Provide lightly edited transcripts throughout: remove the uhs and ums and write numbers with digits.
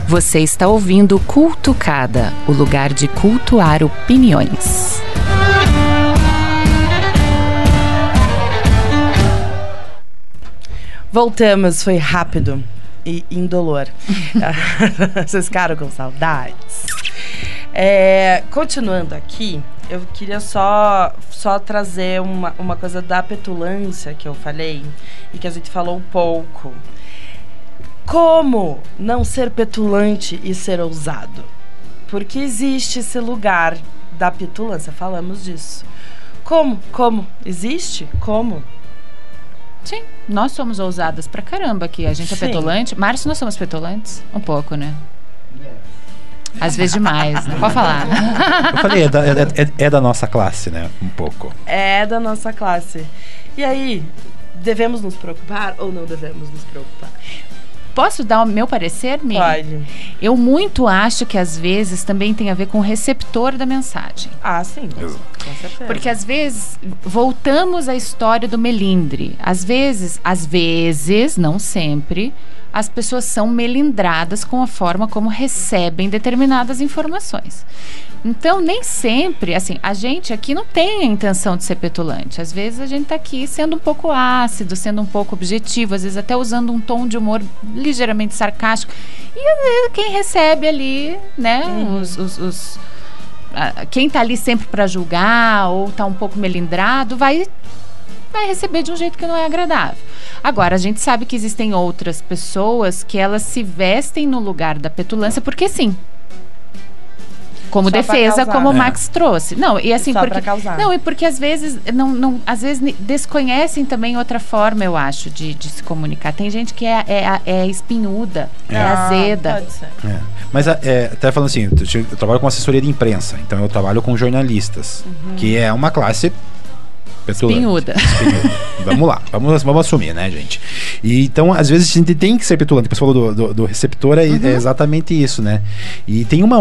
Você está ouvindo Cultucada, o lugar de cultuar opiniões. Voltamos, foi rápido e indolor. Vocês ficaram com saudades? Continuando aqui, eu queria só trazer uma coisa da petulância que eu falei e que a gente falou um pouco. Como não ser petulante e ser ousado? Porque existe esse lugar da petulância, falamos disso. Como? Existe? Como? Sim, nós somos ousadas pra caramba aqui. A gente é petulante. Márcio, nós somos petulantes? Um pouco, né? Às vezes demais, né? Pode falar. Eu falei, é da nossa classe, né? Um pouco. É da nossa classe. E aí, devemos nos preocupar ou não devemos nos preocupar? Posso dar o meu parecer, Mi? Pode. Eu muito acho que às vezes também tem a ver com o receptor da mensagem. Ah, sim. Com certeza. Porque às vezes, voltamos à história do melindre. Às vezes, não sempre, as pessoas são melindradas com a forma como recebem determinadas informações. Então, nem sempre, assim, a gente aqui não tem a intenção de ser petulante. Às vezes a gente está aqui sendo um pouco ácido, sendo um pouco objetivo, às vezes até usando um tom de humor ligeiramente sarcástico. E às vezes quem recebe ali, né, quem está ali sempre para julgar ou está um pouco melindrado, vai receber de um jeito que não é agradável. Agora, a gente sabe que existem outras pessoas que elas se vestem no lugar da petulância porque sim. Como só defesa, como o Max trouxe. Não, e assim, só porque causar. Não, e porque às vezes às vezes desconhecem também outra forma, eu acho, de se comunicar. Tem gente que é espinhuda, é azeda. Pode ser. Mas até falando assim, eu trabalho com assessoria de imprensa, então eu trabalho com jornalistas, que é uma classe espinhuda. Vamos lá, vamos assumir, né, gente? E então, às vezes, a gente tem que ser petulante. Você falou do receptor, é exatamente isso, né? E tem uma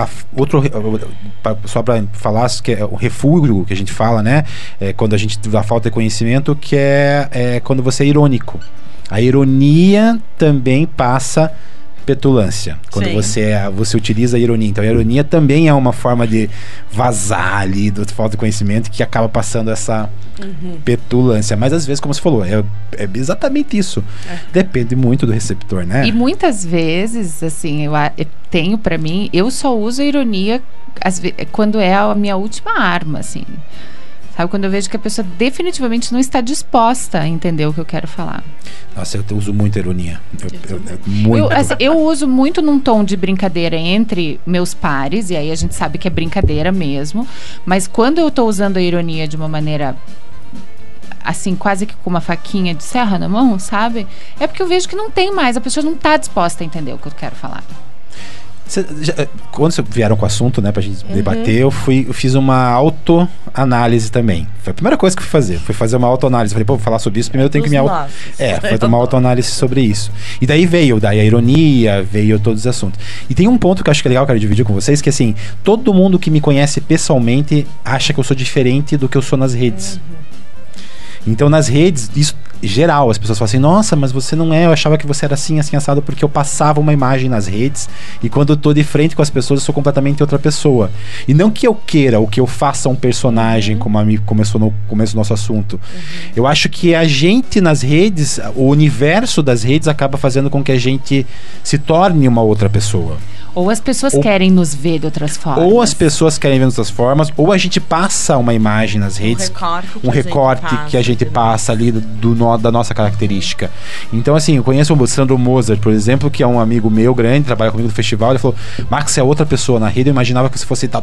só para falar, que é o refúgio que a gente fala, né? Quando a gente dá falta de conhecimento, que é quando você é irônico. A ironia também passa petulância, quando você utiliza a ironia. Então a ironia também é uma forma de vazar ali do falta de conhecimento que acaba passando essa petulância, mas às vezes, como você falou, é exatamente isso. Depende muito do receptor, né? E muitas vezes, assim, eu tenho pra mim, eu só uso a ironia quando é a minha última arma, assim. Sabe, quando eu vejo que a pessoa definitivamente não está disposta a entender o que eu quero falar. Nossa, eu uso muita ironia. Eu uso muito num tom de brincadeira entre meus pares, e aí a gente sabe que é brincadeira mesmo, mas quando eu tô usando a ironia de uma maneira assim, quase que com uma faquinha de serra na mão, sabe? É porque eu vejo que não tem mais, a pessoa não está disposta a entender o que eu quero falar. Quando vocês vieram com o assunto, né, pra gente debater, eu fiz uma autoanálise também. Foi a primeira coisa que eu fui fazer uma autoanálise. Falei, vou falar sobre isso, primeiro eu tenho que foi tomar uma autoanálise sobre isso. E daí veio a ironia, veio todos os assuntos. E tem um ponto que eu acho que é legal, quero dividir com vocês, que assim, todo mundo que me conhece pessoalmente acha que eu sou diferente do que eu sou nas redes. Então, nas redes, isso geral, as pessoas falam assim, nossa, mas você não é, eu achava que você era assim, assim, assado, porque eu passava uma imagem nas redes, e quando eu tô de frente com as pessoas, eu sou completamente outra pessoa. E não que eu queira, ou que eu faça um personagem, como começou no começo do nosso assunto. Eu acho que a gente nas redes, o universo das redes acaba fazendo com que a gente se torne uma outra pessoa. Ou as pessoas querem nos ver de outras formas. Ou as pessoas querem ver de outras formas, ou a gente passa uma imagem nas redes, um recorte que a gente passa ali da nossa característica. Então, assim, eu conheço o Sandro Mozart, por exemplo, que é um amigo meu grande, trabalha comigo no festival. Ele falou, Max, você é outra pessoa. Na rede eu imaginava que você fosse tal.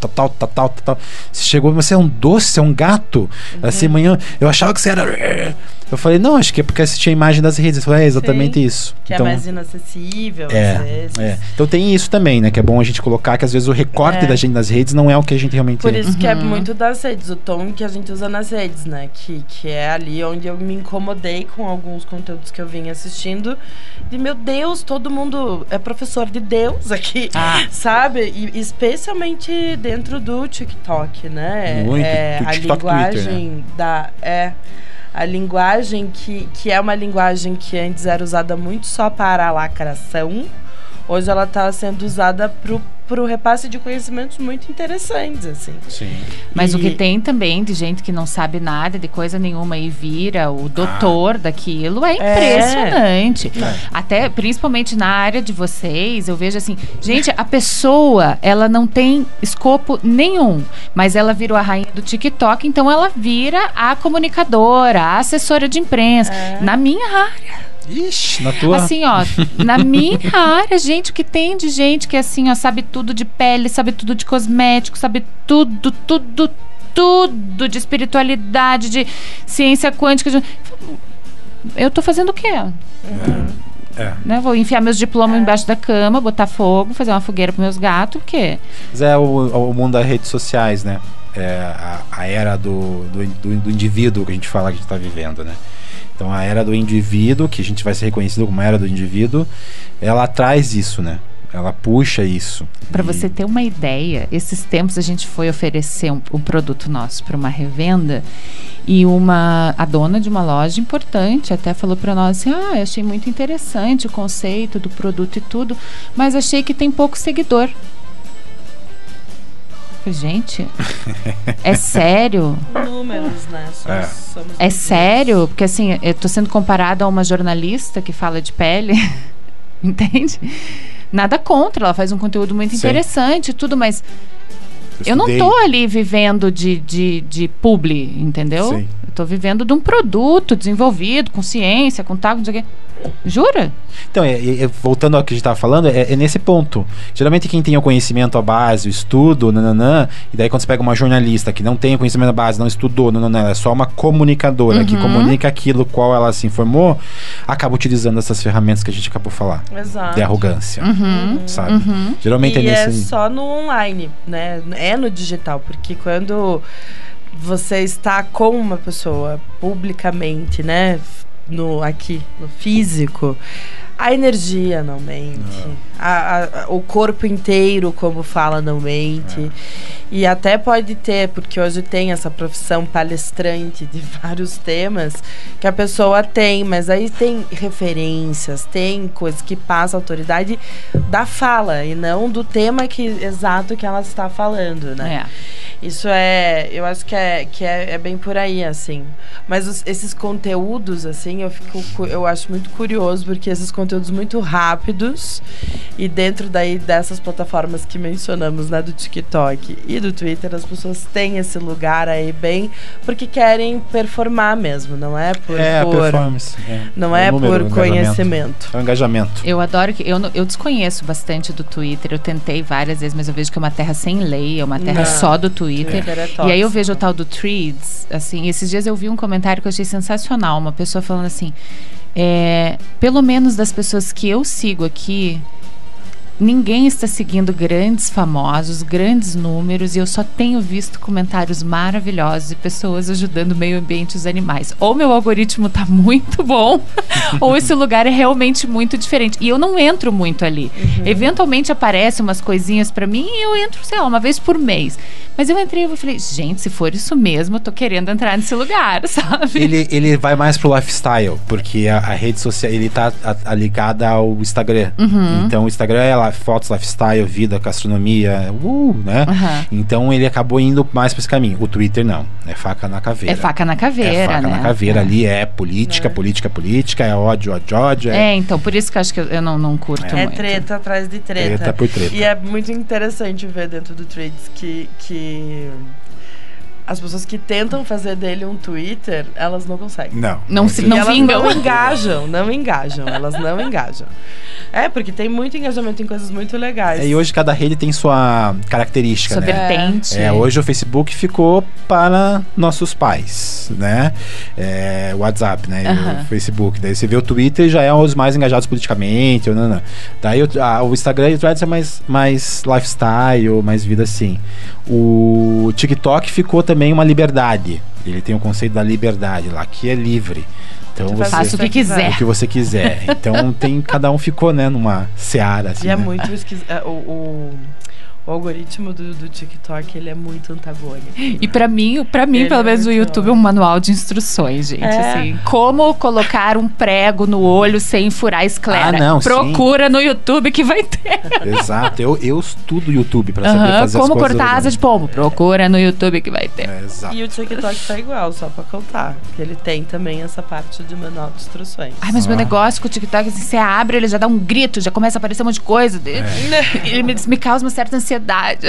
Você chegou, você é um doce, você é um gato. Assim, amanhã, eu achava que você era... Eu falei, não, acho que é porque assistia a imagem das redes. Eu falei, é exatamente isso. Que então, é mais inacessível, às vezes. Então tem isso também, né? Que é bom a gente colocar que às vezes o recorte da gente nas redes não é o que a gente realmente Por isso que é muito das redes, o tom que a gente usa nas redes, né? Que é ali onde eu me incomodei com alguns conteúdos que eu vim assistindo. E, meu Deus, todo mundo é professor de Deus aqui, sabe? E especialmente dentro do TikTok, né? Muito, a TikTok, linguagem Twitter, né? A linguagem que é uma linguagem que antes era usada muito só para a lacração, hoje ela está sendo usada pro repasse de conhecimentos muito interessantes, assim. Sim. Mas o que tem também de gente que não sabe nada de coisa nenhuma e vira o doutor daquilo é impressionante. Até, principalmente na área de vocês, eu vejo assim, gente, a pessoa, ela não tem escopo nenhum, mas ela virou a rainha do TikTok, então ela vira a comunicadora, a assessora de imprensa. Na minha área. Ixi, na tua... Assim, ó, na minha área, gente, o que tem de gente que, assim, ó, sabe tudo de pele, sabe tudo de cosmético, sabe tudo de espiritualidade, de ciência quântica. Eu tô fazendo o quê? Né? Vou enfiar meus diplomas embaixo da cama, botar fogo, fazer uma fogueira pros meus gatos, o quê? Mas é o mundo das redes sociais, né? É a era do indivíduo que a gente fala que a gente tá vivendo, né? Então a era do indivíduo, que a gente vai ser reconhecido como a era do indivíduo, ela traz isso, né? Ela puxa isso. Para você ter uma ideia, esses tempos a gente foi oferecer um produto nosso para uma revenda e a dona de uma loja importante até falou para nós assim, eu achei muito interessante o conceito do produto e tudo, mas achei que tem pouco seguidor. Gente, é sério? Números, né? É sério? Porque assim, eu tô sendo comparada a uma jornalista que fala de pele, entende? Nada contra, ela faz um conteúdo muito interessante e tudo, mas eu não tô ali vivendo de publi, entendeu? Sim. Eu tô vivendo de um produto desenvolvido, com ciência, com tal, não sei o quê. Jura? Então, voltando ao que a gente estava falando, é nesse ponto. Geralmente quem tem o conhecimento, a base, o estudo, e daí quando você pega uma jornalista que não tem o conhecimento da base, não estudou, ela é só uma comunicadora que comunica aquilo qual ela se informou, acaba utilizando essas ferramentas que a gente acabou de falar. Exato. De arrogância, sabe? Geralmente e é nesse... só no online, né? É no digital, porque quando você está com uma pessoa publicamente, né? Aqui no físico, a energia não mente, o corpo inteiro, como fala, não mente. E até pode ter, porque hoje tem essa profissão palestrante de vários temas que a pessoa tem, mas aí tem referências, tem coisas que passa a autoridade da fala e não do tema exato que ela está falando, né? Isso eu acho que é bem por aí, assim. Mas esses conteúdos, assim, eu acho muito curioso, porque esses conteúdos muito rápidos, e dentro daí dessas plataformas que mencionamos, né, do TikTok e do Twitter, as pessoas têm esse lugar aí bem, porque querem performar mesmo, não é por performance. Não é por conhecimento. É o engajamento. Eu adoro que eu desconheço bastante do Twitter, eu tentei várias vezes, mas eu vejo que é uma terra sem lei, é uma terra só do Twitter. E aí eu vejo o tal do Threads, assim, esses dias eu vi um comentário que eu achei sensacional, uma pessoa falando assim, pelo menos das pessoas que eu sigo aqui, ninguém está seguindo grandes famosos, grandes números, e eu só tenho visto comentários maravilhosos e pessoas ajudando o meio ambiente e os animais. Ou meu algoritmo tá muito bom, ou esse lugar é realmente muito diferente. E eu não entro muito ali. Eventualmente aparecem umas coisinhas pra mim e eu entro, sei lá, uma vez por mês. Mas eu entrei e falei, gente, se for isso mesmo, eu tô querendo entrar nesse lugar, sabe? Ele vai mais pro lifestyle, porque a rede social, ele tá ligada ao Instagram. Então o Instagram é fotos, lifestyle, vida, gastronomia, né? Então ele acabou indo mais pra esse caminho. O Twitter não, é faca na caveira. É faca na caveira, na caveira, ali é política, política, é ódio. Então, por isso que eu acho que eu não curto muito. É treta atrás de treta. Treta por treta. E é muito interessante ver dentro do Threads que as pessoas que tentam fazer dele um Twitter, elas não conseguem. Não vingam. Não engajam, elas não engajam. Porque tem muito engajamento em coisas muito legais. E hoje cada rede tem sua característica, sua vertente. Hoje o Facebook ficou para nossos pais, né? O WhatsApp, né? O Facebook. Daí você vê o Twitter, já é os mais engajados politicamente. Daí o Instagram e o Threads é mais lifestyle, mais vida assim. O TikTok ficou também uma liberdade. Ele tem o conceito da liberdade lá, que é livre. Então você faça o que quiser. O que você quiser. Então cada um ficou, né, numa seara assim. E é muito esquisito. O O algoritmo do TikTok, ele é muito antagônico. E pra mim pelo menos, o YouTube é um manual de instruções, gente. Assim, como colocar um prego no olho sem furar a esclera. Procura no YouTube que vai ter. Exato. Eu estudo o YouTube pra saber fazer como as coisas. Como cortar asa de pombo. Procura no YouTube que vai ter. Exato. E o TikTok tá igual, só pra contar. Que ele tem também essa parte de manual de instruções. Ai, mas meu negócio com o TikTok, assim, você abre, ele já dá um grito, já começa a aparecer um monte de coisa. Ele me causa uma certa ansiedade.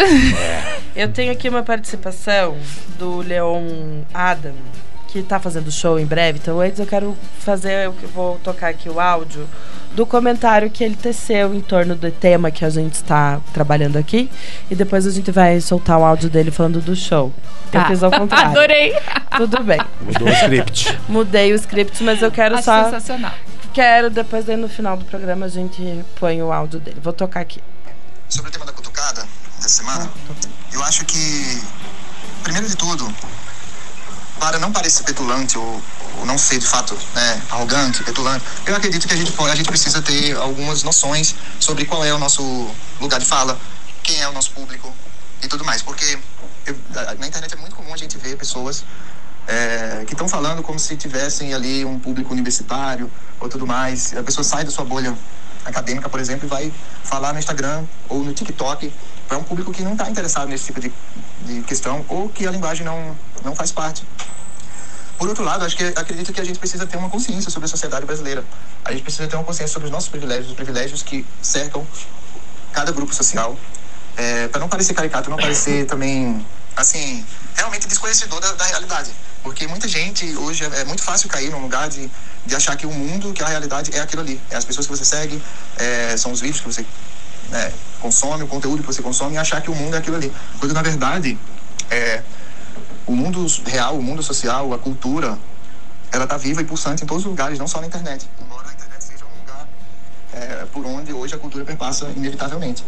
Eu tenho aqui uma participação do Leon Adam, que tá fazendo show em breve. Então antes eu vou tocar aqui o áudio do comentário que ele teceu em torno do tema que a gente está trabalhando aqui. E depois a gente vai soltar o áudio dele falando do show. Eu fiz ao contrário. Adorei! Tudo bem. Mudou o script. Mudei o script, mas eu quero só... sensacional. Depois daí no final do programa a gente põe o áudio dele. Vou tocar aqui. Sobre o tema da cutucada dessa semana, eu acho que, primeiro de tudo, para não parecer petulante ou não ser de fato arrogante, petulante, eu acredito que a gente precisa ter algumas noções sobre qual é o nosso lugar de fala, quem é o nosso público e tudo mais, porque na internet é muito comum a gente ver pessoas que estão falando como se tivessem ali um público universitário ou tudo mais. A pessoa sai da sua bolha acadêmica, por exemplo, e vai falar no Instagram ou no TikTok para um público que não está interessado nesse tipo de questão ou que a linguagem não faz parte. Por outro lado, acredito que a gente precisa ter uma consciência sobre a sociedade brasileira. A gente precisa ter uma consciência sobre os nossos privilégios, os privilégios que cercam cada grupo social, para não parecer caricato, não parecer também, assim, realmente desconhecedor da realidade. Porque muita gente, hoje, é muito fácil cair num lugar de achar que o mundo, que a realidade é aquilo ali. É as pessoas que você segue, são os vídeos que você consome, o conteúdo que você consome, e achar que o mundo é aquilo ali. Quando, na verdade, o mundo real, o mundo social, a cultura, ela está viva e pulsante em todos os lugares, não só na internet. Embora a internet seja um lugar por onde hoje a cultura perpassa inevitavelmente.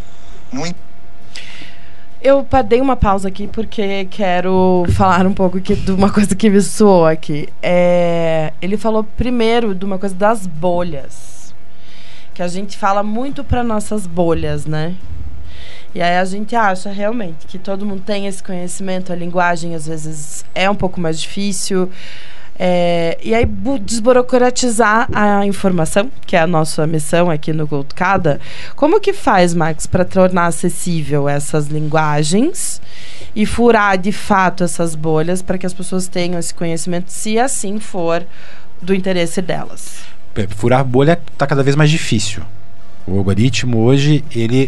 Eu dei uma pausa aqui porque quero falar um pouco de uma coisa que me soou aqui. Ele falou primeiro de uma coisa das bolhas. Que a gente fala muito para nossas bolhas, né? E aí a gente acha realmente que todo mundo tem esse conhecimento, a linguagem às vezes é um pouco mais difícil. E aí desburocratizar a informação, que é a nossa missão aqui no Cutucada. Como que faz, Max, para tornar acessível essas linguagens e furar de fato essas bolhas para que as pessoas tenham esse conhecimento, se assim for do interesse delas? Furar a bolha está cada vez mais difícil. O algoritmo hoje,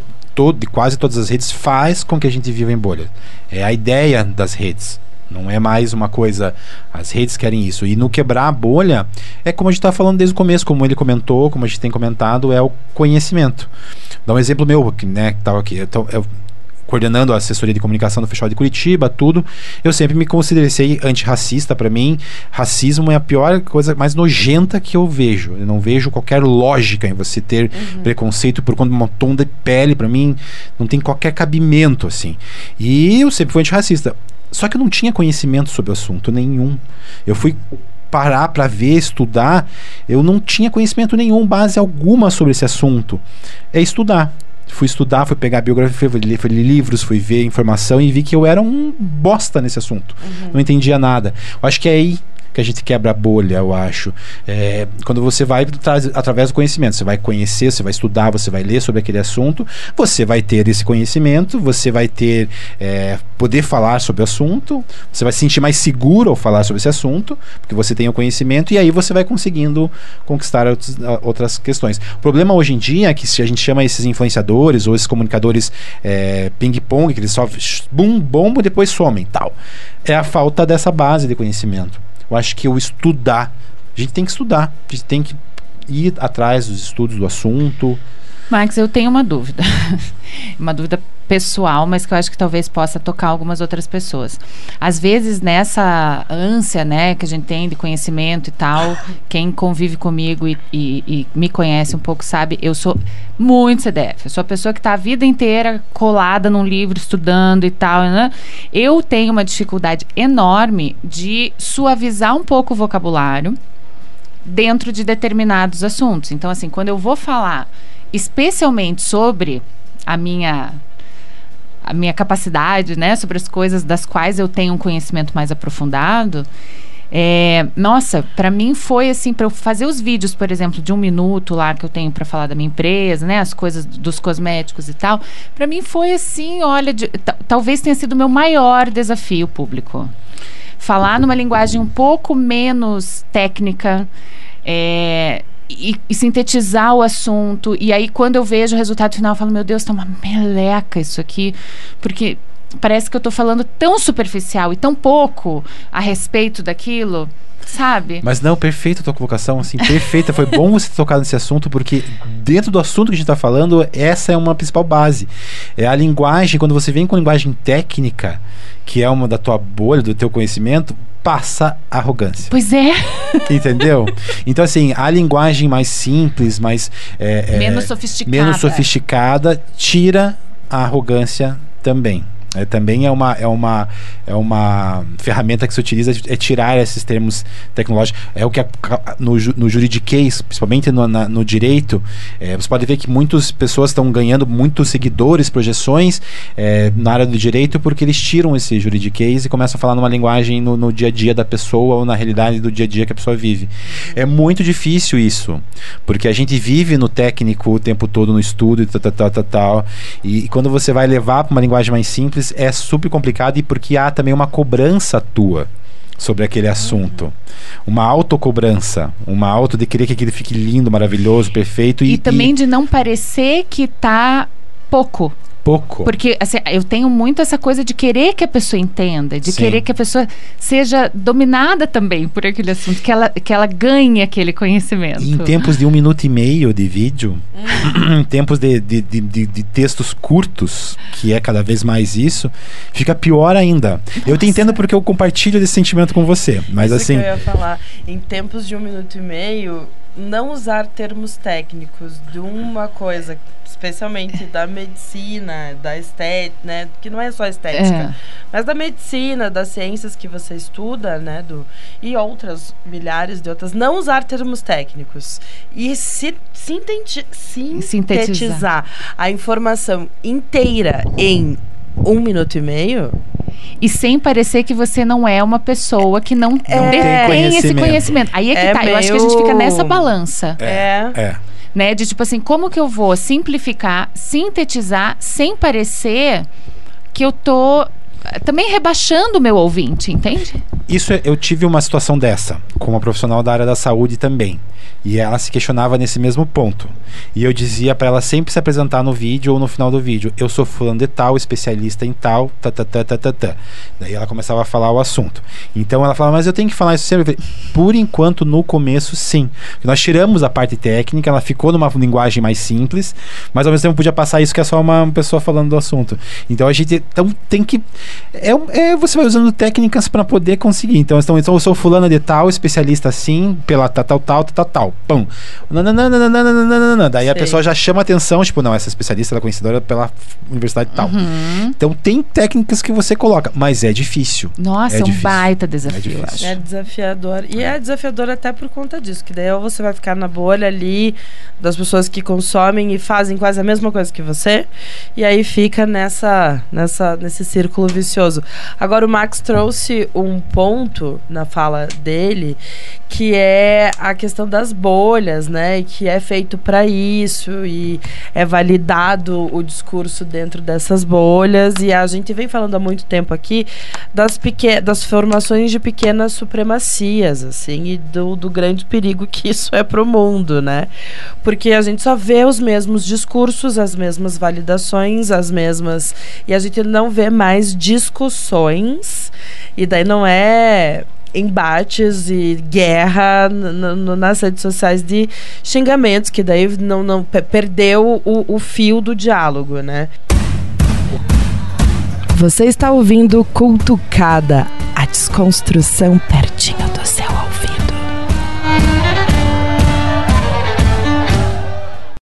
quase todas as redes faz com que a gente viva em bolha. É a ideia das redes. Não é mais uma coisa, as redes querem isso. E no quebrar a bolha, é como a gente está falando desde o começo, como ele comentou, como a gente tem comentado, é o conhecimento. Dá um exemplo meu, que estava aqui. Eu coordenando a assessoria de comunicação do Festival de Curitiba, tudo, eu sempre me considerei antirracista. Para mim, racismo é a pior coisa, mais nojenta que eu vejo. Eu não vejo qualquer lógica em você ter preconceito por conta de um tom de pele. Para mim, não tem qualquer cabimento, assim. E eu sempre fui antirracista. Só que eu não tinha conhecimento sobre o assunto nenhum. Eu fui parar para ver, estudar, eu não tinha conhecimento nenhum, base alguma sobre esse assunto. É estudar. Fui estudar, fui pegar a biografia, fui ler livros, fui ver informação e vi que eu era um bosta nesse assunto. Não entendia nada. Eu acho que é aí que a gente quebra a bolha, eu acho. Quando você vai através do conhecimento, você vai conhecer, você vai estudar, você vai ler sobre aquele assunto, você vai ter esse conhecimento, você vai ter poder falar sobre o assunto, você vai se sentir mais seguro ao falar sobre esse assunto, porque você tem o conhecimento, e aí você vai conseguindo conquistar outras questões. O problema hoje em dia é que se a gente chama esses influenciadores ou esses comunicadores ping-pong, que eles só bombo e depois somem, tal. É a falta dessa base de conhecimento. Eu acho que a gente tem que estudar, a gente tem que ir atrás dos estudos do assunto. Max, eu tenho uma dúvida. Uma dúvida pessoal, mas que eu acho que talvez possa tocar algumas outras pessoas. Às vezes, nessa ânsia, né, que a gente tem de conhecimento e tal, quem convive comigo e me conhece um pouco sabe, eu sou muito CDF. Eu sou a pessoa que está a vida inteira colada num livro, estudando e tal, né? Eu tenho uma dificuldade enorme de suavizar um pouco o vocabulário dentro de determinados assuntos. Então, assim, quando eu vou falar especialmente sobre a minha a minha capacidade, né, sobre as coisas das quais eu tenho um conhecimento mais aprofundado. Nossa, para mim foi assim, para eu fazer os vídeos, por exemplo, de 1 minuto lá que eu tenho para falar da minha empresa, né, as coisas dos cosméticos e tal, para mim foi assim, olha, talvez tenha sido o meu maior desafio público. Falar numa linguagem um pouco menos técnica, e sintetizar o assunto. E aí, quando eu vejo o resultado final, eu falo, meu Deus, tá uma meleca isso aqui, porque parece que eu tô falando tão superficial e tão pouco a respeito daquilo, sabe? Mas não, perfeita a tua colocação, assim, perfeita. Foi bom você ter tocado nesse assunto, porque dentro do assunto que a gente tá falando, essa é uma principal base. É a linguagem, quando você vem com linguagem técnica, que é uma da tua bolha, do teu conhecimento, passa arrogância. Pois é. Entendeu? Então, assim, a linguagem mais simples, mais... menos sofisticada, tira a arrogância também. Também é uma ferramenta que se utiliza, é tirar esses termos tecnológicos. É o que no juridiquês, principalmente no direito, você pode ver que muitas pessoas estão ganhando muitos seguidores, projeções na área do direito, porque eles tiram esse juridiquês e começam a falar numa linguagem no dia a dia da pessoa, ou na realidade do dia a dia que a pessoa vive. É muito difícil isso, porque a gente vive no técnico o tempo todo, no estudo e tal. E quando você vai levar para uma linguagem mais simples, é super complicado, e porque há também uma cobrança tua sobre aquele assunto. Uma autocobrança, uma auto de querer que aquilo fique lindo, maravilhoso, perfeito. E também de não parecer que tá pouco. Porque assim, eu tenho muito essa coisa de querer que a pessoa entenda, de querer que a pessoa seja dominada também por aquele assunto, que ela ganhe aquele conhecimento. E em tempos de 1 minuto e meio de vídeo, em tempos de textos curtos, que é cada vez mais isso, fica pior ainda. Nossa. Eu te entendo porque eu compartilho desse sentimento com você, mas isso assim... que eu ia falar, em tempos de 1 minuto e meio, não usar termos técnicos de uma coisa, especialmente da medicina, da estética, né? Que não é só estética, mas da medicina, das ciências que você estuda, né? E outras, milhares de outras. Não usar termos técnicos. E sintetizar a informação inteira em 1 minuto e meio. E sem parecer que você não é uma pessoa que não tem esse conhecimento. Aí é que tá. Eu acho que a gente fica nessa balança. Né? De tipo assim, como que eu vou simplificar, sintetizar, sem parecer que eu tô também rebaixando o meu ouvinte, entende? Eu tive uma situação dessa com uma profissional da área da saúde também. E ela se questionava nesse mesmo ponto. E eu dizia para ela sempre se apresentar no vídeo ou no final do vídeo: eu sou fulano de tal, especialista em tal, Daí ela começava a falar o assunto. Então ela falava, mas eu tenho que falar isso sempre. Por enquanto, no começo, sim. Nós tiramos a parte técnica, ela ficou numa linguagem mais simples, mas ao mesmo tempo podia passar isso que é só uma pessoa falando do assunto. Então a gente tem que... você vai usando técnicas para poder conseguir. Então eu sou fulano de tal, especialista assim, pela tal. Pum. Daí a pessoa já chama atenção, tipo, não, essa especialista ela é conhecedora pela universidade tal. Então tem técnicas que você coloca, mas é difícil. Nossa, é um baita desafio, eu acho. É desafiador. E é desafiador até por conta disso, que daí ou você vai ficar na bolha ali das pessoas que consomem e fazem quase a mesma coisa que você, e aí fica nesse círculo vicioso. Agora o Max trouxe um ponto na fala dele, que é a questão das bolhas, né? Que é feito para isso e é validado o discurso dentro dessas bolhas, e a gente vem falando há muito tempo aqui das formações de pequenas supremacias, assim, e do grande perigo que isso é pro mundo, né? Porque a gente só vê os mesmos discursos, as mesmas validações, e a gente não vê mais discussões, e daí não é embates e guerra nas redes sociais de xingamentos, que daí não perdeu o fio do diálogo, né? Você está ouvindo Cutucada, a desconstrução pertinho.